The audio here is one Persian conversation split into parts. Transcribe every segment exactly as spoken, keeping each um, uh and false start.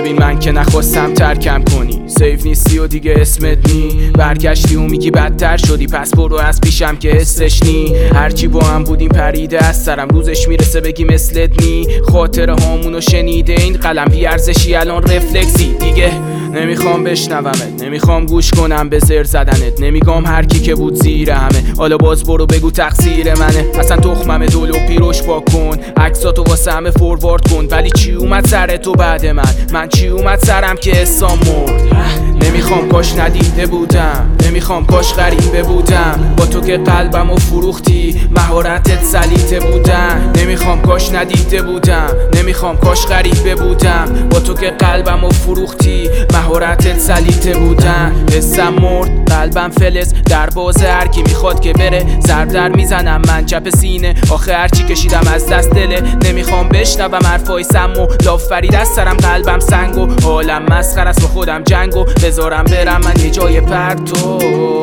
ببین من که نخواستم ترکم کنی، سیف نیستی و دیگه اسمت نی، برگشتی و میگی بدتر شدی، پس برو از پیشم که حسش نی. هرچی با هم بودیم پریده از سرم، روزش میرسه بگی مثلت نی. خاطره هامونو شنیده این قلم بی ارزشی الان رفلکسی دیگه. نمیخوام بشنومت، نمیخوام گوش کنم به زر زدنت، نمیگم هر کی که بود زیر همه، حالا باز برو بگو تقصیر منه. اصلا تخمم دلو پیروش پاک کن، عکساتو واسه همه فوروارد کن. ولی چی اومد سر تو بعد من؟ من چی اومد سرم که حسام مرد؟ نمیخوام کاش ندیده بودم، نمیخوام کاش غریبه بودم، با تو که قلبمو فروختی مهارتت سلیته بودن. نمیخوام کاش ندیده بودم، نمیخوام کاش غریبه بودم، با تو که قلبمو فروختی مهارتت سلیته بودن. حسم مرد، قلبم فلز، در بازه هر کی میخواد که بره، ضرب در میزنم من چپ سینه، آخه هرچی کشیدم از دست دله. نمیخوام بشنوم حرفای سم و لاف فرید از سرم، قلبم سنگ و حالم مسخره است، با خودم جنگ و بذارم برم من یه جای پرتو،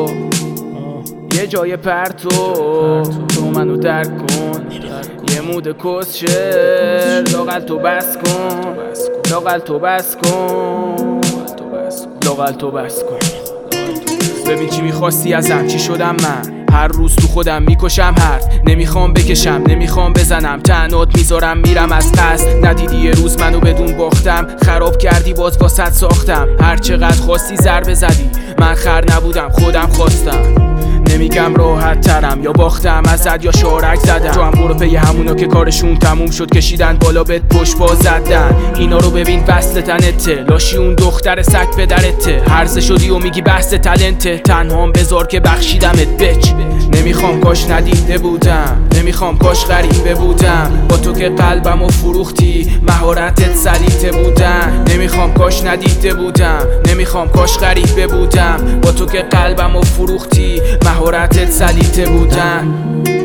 یه جای پرتو. تو منو درک کن، یه مود کسشر، لاقل تو بس کن، لاقل تو بس کن، لاقل تو بس کن. ببین چی میخواستی ازم، چی شدم من؟ هر روز تو خودم میکشم حرف، نمیخوام بکشم، نمیخوام بزنم، تنات میذارم میرم از قصد. ندیدی یه روز منو بدون باختم، خراب کردی باز واسط ساختم. هر چقدر خواستی ضربه زدی، من خر نبودم خودم خواستم. نمیگم راحت ترم یا باختم ازت یا شارک زدم، تو هم برو پی همونا که کارشون تموم شد، کشیدن بالا بهت پشت باز زدن. اینا رو ببین وصل تنته، لاشی اون دختر سگ پدرته، هرزه شدی و میگی بحث تلنته، تنهام بذار که بخشیدمت بچ. نمیخوام کاش ندیده بودم، نمیخوام کاش غریبه بودم، با تو که قلبمو فروختی مهارتت سلیته بودن. نمیخوام کاش ندیده بودم، نمیخوام کاش غریبه بودم، با تو که قلبمو فروختی مهارتت سلیته بودن.